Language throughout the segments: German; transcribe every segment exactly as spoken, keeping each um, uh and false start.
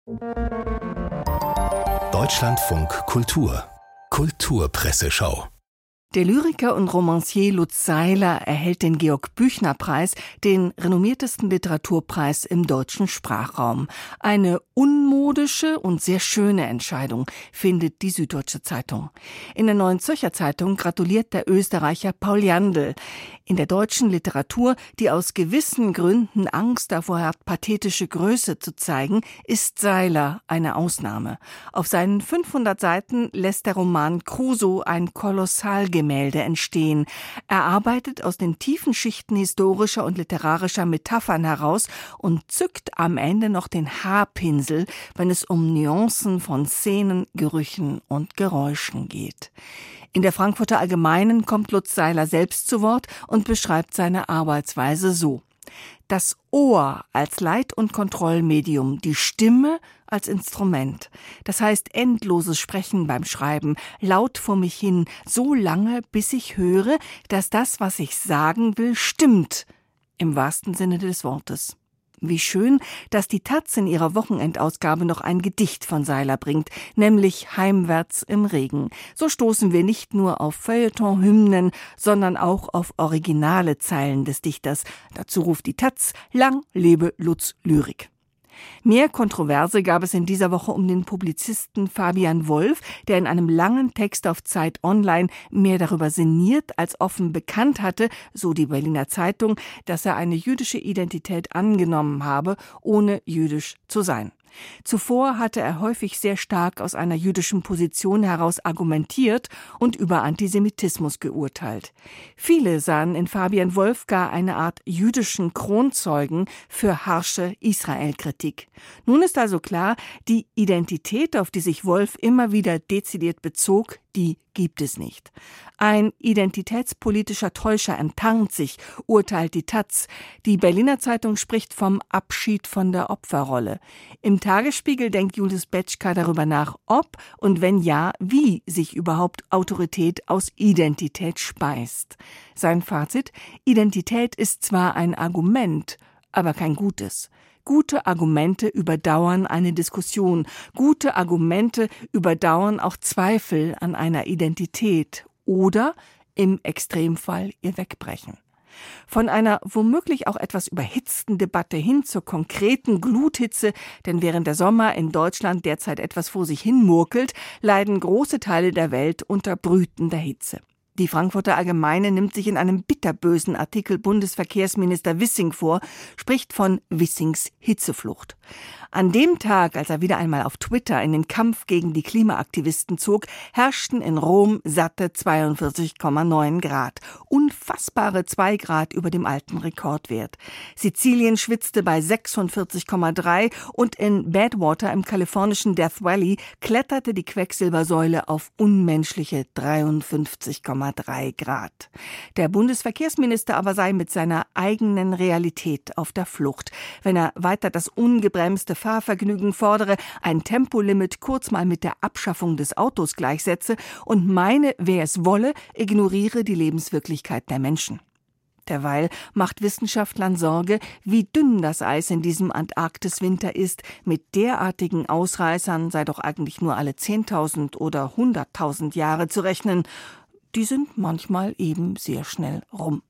Deutschlandfunk Kultur Kulturpresseschau. Der Lyriker und Romancier Lutz Seiler erhält den Georg-Büchner-Preis, den renommiertesten Literaturpreis im deutschen Sprachraum. Eine unmodische und sehr schöne Entscheidung, findet die Süddeutsche Zeitung. In der Neuen Zürcher Zeitung gratuliert der Österreicher Paul Jandl. In der deutschen Literatur, die aus gewissen Gründen Angst davor hat, pathetische Größe zu zeigen, ist Seiler eine Ausnahme. Auf seinen fünfhundert Seiten lässt der Roman Crusoe ein Kolossalgemälde entstehen. Er arbeitet aus den tiefen Schichten historischer und literarischer Metaphern heraus und zückt am Ende noch den Haarpinsel, wenn es um Nuancen von Szenen, Gerüchen und Geräuschen geht. In der Frankfurter Allgemeinen kommt Lutz Seiler selbst zu Wort und beschreibt seine Arbeitsweise so: Das Ohr als Leit- und Kontrollmedium, die Stimme als Instrument. Das heißt endloses Sprechen beim Schreiben, laut vor mich hin, so lange, bis ich höre, dass das, was ich sagen will, stimmt. Im wahrsten Sinne des Wortes. Wie schön, dass die Taz in ihrer Wochenendausgabe noch ein Gedicht von Seiler bringt, nämlich Heimwärts im Regen. So stoßen wir nicht nur auf Feuilleton-Hymnen, sondern auch auf originale Zeilen des Dichters. Dazu ruft die Taz: Lang lebe Lutz Lyrik. Mehr Kontroverse gab es in dieser Woche um den Publizisten Fabian Wolf, der in einem langen Text auf Zeit Online mehr darüber sinniert als offen bekannt hatte, so die Berliner Zeitung, dass er eine jüdische Identität angenommen habe, ohne jüdisch zu sein. Zuvor hatte er häufig sehr stark aus einer jüdischen Position heraus argumentiert und über Antisemitismus geurteilt. Viele sahen in Fabian Wolf gar eine Art jüdischen Kronzeugen für harsche Israel-Kritik. Nun ist also klar, die Identität, auf die sich Wolf immer wieder dezidiert bezog, die gibt es nicht. Ein identitätspolitischer Täuscher enttarnt sich, urteilt die Taz. Die Berliner Zeitung spricht vom Abschied von der Opferrolle. Im Tagesspiegel denkt Julius Betschka darüber nach, ob und wenn ja, wie sich überhaupt Autorität aus Identität speist. Sein Fazit: Identität ist zwar ein Argument, aber kein gutes. Gute Argumente überdauern eine Diskussion. Gute Argumente überdauern auch Zweifel an einer Identität oder im Extremfall ihr Wegbrechen. Von einer womöglich auch etwas überhitzten Debatte hin zur konkreten Gluthitze, denn während der Sommer in Deutschland derzeit etwas vor sich hin murkelt, leiden große Teile der Welt unter brütender Hitze. Die Frankfurter Allgemeine nimmt sich in einem bitterbösen Artikel Bundesverkehrsminister Wissing vor, spricht von Wissings Hitzeflucht. An dem Tag, als er wieder einmal auf Twitter in den Kampf gegen die Klimaaktivisten zog, herrschten in Rom satte zweiundvierzig Komma neun Grad. Unfassbare zwei Grad über dem alten Rekordwert. Sizilien schwitzte bei sechsundvierzig Komma drei und in Badwater im kalifornischen Death Valley kletterte die Quecksilbersäule auf unmenschliche dreiundfünfzig Komma drei Grad. Der Bundesverkehrsminister aber sei mit seiner eigenen Realität auf der Flucht. Wenn er weiter das ungebremste Fahrvergnügen fordere, ein Tempolimit kurz mal mit der Abschaffung des Autos gleichsetze und meine, wer es wolle, ignoriere die Lebenswirklichkeit der Menschen. Derweil macht Wissenschaftlern Sorge, wie dünn das Eis in diesem Antarktiswinter ist. Mit derartigen Ausreißern sei doch eigentlich nur alle zehntausend oder hunderttausend Jahre zu rechnen. Die sind manchmal eben sehr schnell rum.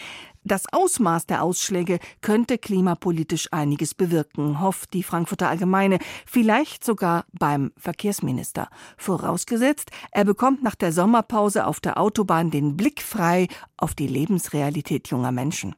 Das Ausmaß der Ausschläge könnte klimapolitisch einiges bewirken, hofft die Frankfurter Allgemeine, vielleicht sogar beim Verkehrsminister. Vorausgesetzt, er bekommt nach der Sommerpause auf der Autobahn den Blick frei auf die Lebensrealität junger Menschen.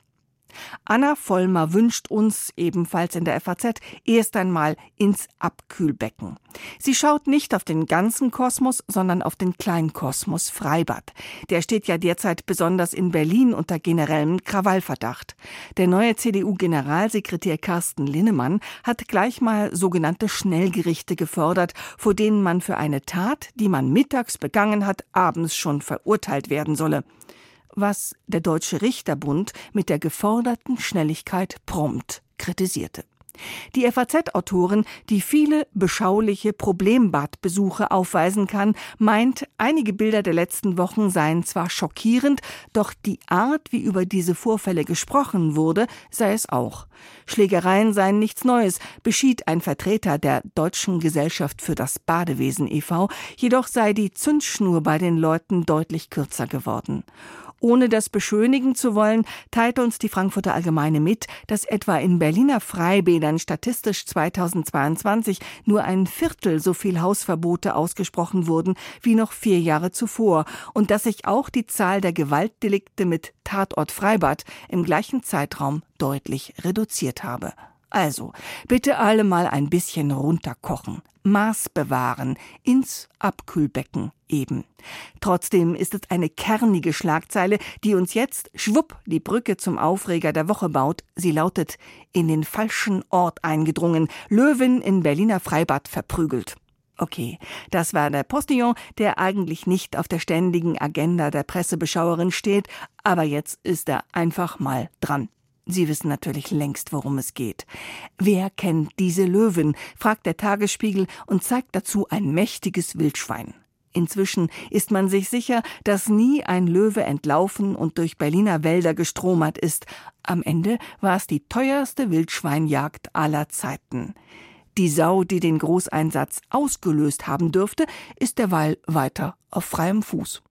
Anna Vollmer wünscht uns, ebenfalls in der F A Z, erst einmal ins Abkühlbecken. Sie schaut nicht auf den ganzen Kosmos, sondern auf den Kleinkosmos Freibad. Der steht ja derzeit besonders in Berlin unter generellem Krawallverdacht. Der neue C D U-Generalsekretär Carsten Linnemann hat gleich mal sogenannte Schnellgerichte gefordert, vor denen man für eine Tat, die man mittags begangen hat, abends schon verurteilt werden solle. Was der Deutsche Richterbund mit der geforderten Schnelligkeit prompt kritisierte. Die F A Z-Autorin, die viele beschauliche Problembadbesuche aufweisen kann, meint, einige Bilder der letzten Wochen seien zwar schockierend, doch die Art, wie über diese Vorfälle gesprochen wurde, sei es auch. Schlägereien seien nichts Neues, beschied ein Vertreter der Deutschen Gesellschaft für das Badewesen e V, jedoch sei die Zündschnur bei den Leuten deutlich kürzer geworden. Ohne das beschönigen zu wollen, teilte uns die Frankfurter Allgemeine mit, dass etwa in Berliner Freibädern statistisch zweitausendzweiundzwanzig nur ein Viertel so viel Hausverbote ausgesprochen wurden wie noch vier Jahre zuvor und dass sich auch die Zahl der Gewaltdelikte mit Tatort Freibad im gleichen Zeitraum deutlich reduziert habe. Also, bitte alle mal ein bisschen runterkochen, Maß bewahren, ins Abkühlbecken eben. Trotzdem ist es eine kernige Schlagzeile, die uns jetzt schwupp die Brücke zum Aufreger der Woche baut. Sie lautet: In den falschen Ort eingedrungen, Löwin in Berliner Freibad verprügelt. Okay, das war der Postillon, der eigentlich nicht auf der ständigen Agenda der Pressebeschauerin steht, aber jetzt ist er einfach mal dran. Sie wissen natürlich längst, worum es geht. Wer kennt diese Löwin, fragt der Tagesspiegel und zeigt dazu ein mächtiges Wildschwein. Inzwischen ist man sich sicher, dass nie ein Löwe entlaufen und durch Berliner Wälder gestromert ist. Am Ende war es die teuerste Wildschweinjagd aller Zeiten. Die Sau, die den Großeinsatz ausgelöst haben dürfte, ist derweil weiter auf freiem Fuß.